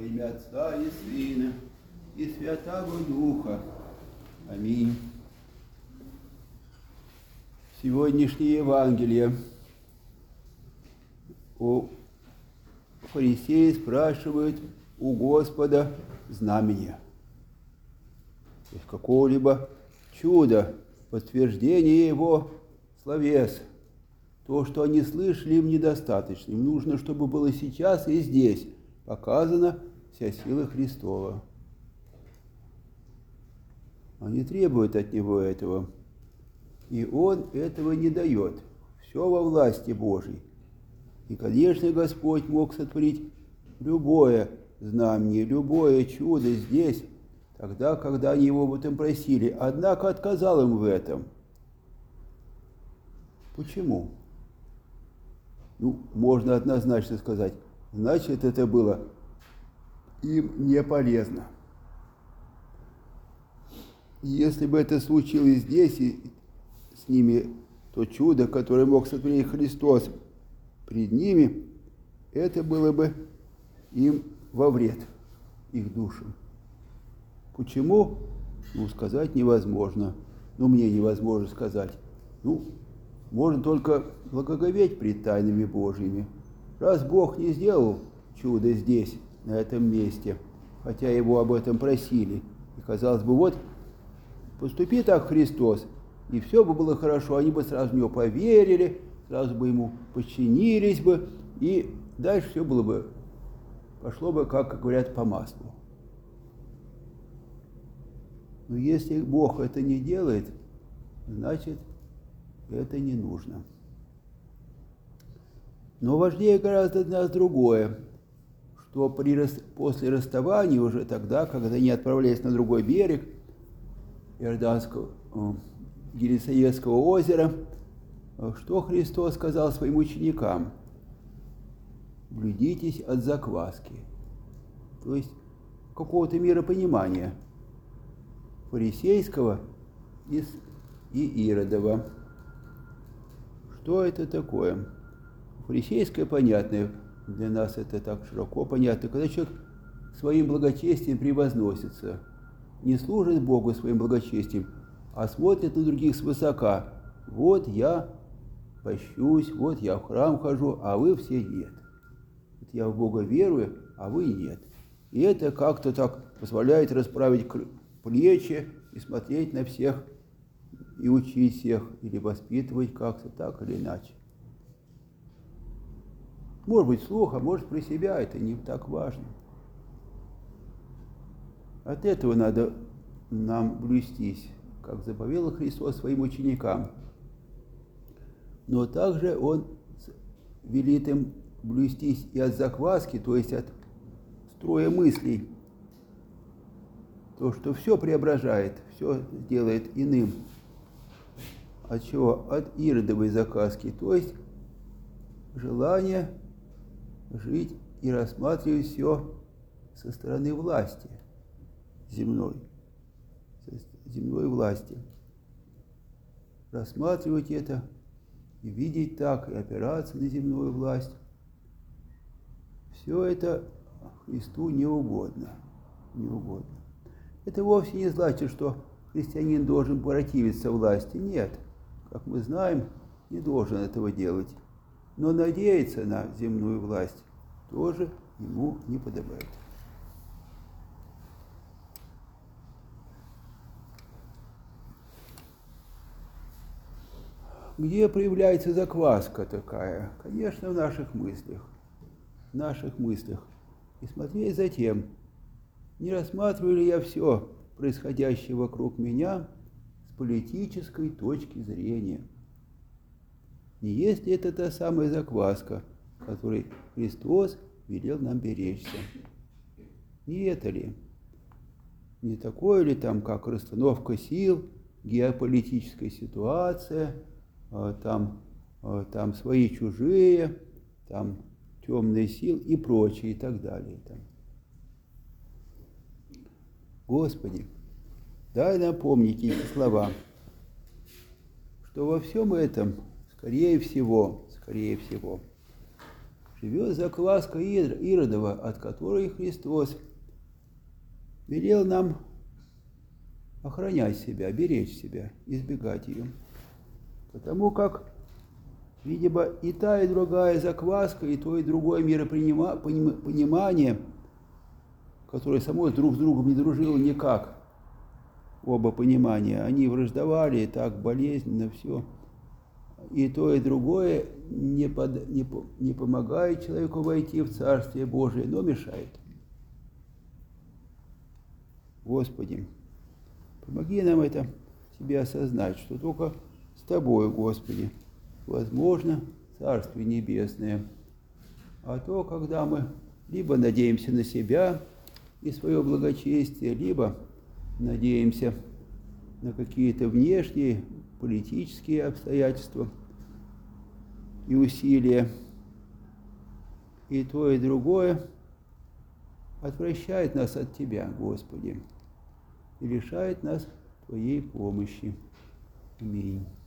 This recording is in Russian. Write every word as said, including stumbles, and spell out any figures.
Во имя Отца и Сына и Святаго Духа. Аминь. Сегодняшнее Евангелие. У фарисеи спрашивают у Господа знамения, то есть какого-либо чуда, подтверждение Его словес. То, что они слышали, им недостаточно. Им нужно, чтобы было сейчас и здесь показана вся сила Христова. Они требуют от Него этого. И Он этого не дает. Все во власти Божьей. И, конечно, Господь мог сотворить любое знамение, любое чудо здесь, тогда, когда они Его об этом просили. Однако отказал им в этом. Почему? Ну, можно однозначно сказать, значит, это было им не полезно. Если бы это случилось здесь и с ними, то чудо, которое мог сотворить Христос пред ними, это было бы им во вред, их душам. Почему? Ну, сказать невозможно. Ну, мне невозможно сказать. Ну, можно только благоговеть пред тайнами Божьими. Раз Бог не сделал чудо здесь, на этом месте, хотя Его об этом просили, и казалось бы, вот, поступи так, Христос, и все бы было хорошо, они бы сразу в Него поверили, сразу бы Ему подчинились бы, и дальше все было бы, пошло бы, как говорят, по маслу. Но если Бог это не делает, значит, это не нужно. Но важнее гораздо для нас другое, что при, после расставания, уже тогда, когда они отправлялись на другой берег Иорданского, Елисеевского озера, что Христос сказал своим ученикам? Блюдитесь от закваски. То есть какого-то миропонимания фарисейского и Иродова. Что это такое? Фарисейское понятное, для нас это так широко понятно, когда человек своим благочестием превозносится, не служит Богу своим благочестием, а смотрит на других свысока. Вот я пощусь, вот я в храм хожу, а вы все нет. Вот я в Бога верую, а вы нет. И это как-то так позволяет расправить плечи и смотреть на всех, и учить всех, или воспитывать как-то так или иначе. Может быть, вслух, а может, при себя, это не так важно. От этого надо нам блюстись, как заповедал Христос своим ученикам. Но также Он велит им блюстись и от закваски, то есть от строя мыслей. То, что все преображает, все делает иным. От чего? От иродовой закваски, то есть желание жить и рассматривать все со стороны власти земной, земной власти. Рассматривать это и видеть так, и опираться на земную власть. Все это Христу не угодно. Не угодно. Это вовсе не значит, что христианин должен противиться власти. Нет. Как мы знаем, не должен этого делать. Но надеяться на земную власть тоже ему не подобает. Где проявляется закваска такая? Конечно, в наших мыслях. В наших мыслях. И смотреть затем, не рассматриваю ли я все происходящее вокруг меня с политической точки зрения. Не есть ли это та самая закваска, которой Христос велел нам беречься? Не это ли? Не такое ли там, как расстановка сил, геополитическая ситуация, там, там свои чужие, там темные силы и прочее, и так далее. Там. Господи, дай нам помнить эти слова, что во всем этом, скорее всего, скорее всего, живет закваска Иродова, от которой Христос велел нам охранять себя, беречь себя, избегать ее. Потому как, видимо, и та, и другая закваска, и то, и другое миропонимание, которое само друг с другом не дружило никак, оба понимания, они враждовали, и так болезненно все. И то, и другое не, под, не, не помогает человеку войти в Царствие Божие, но мешает. Господи, помоги нам это себе осознать, что только с Тобой, Господи, возможно Царствие Небесное. А то, когда мы либо надеемся на себя и свое благочестие, либо надеемся на какие-то внешние политические обстоятельства и усилия, и то, и другое отвращает нас от Тебя, Господи, и лишает нас Твоей помощи. Аминь.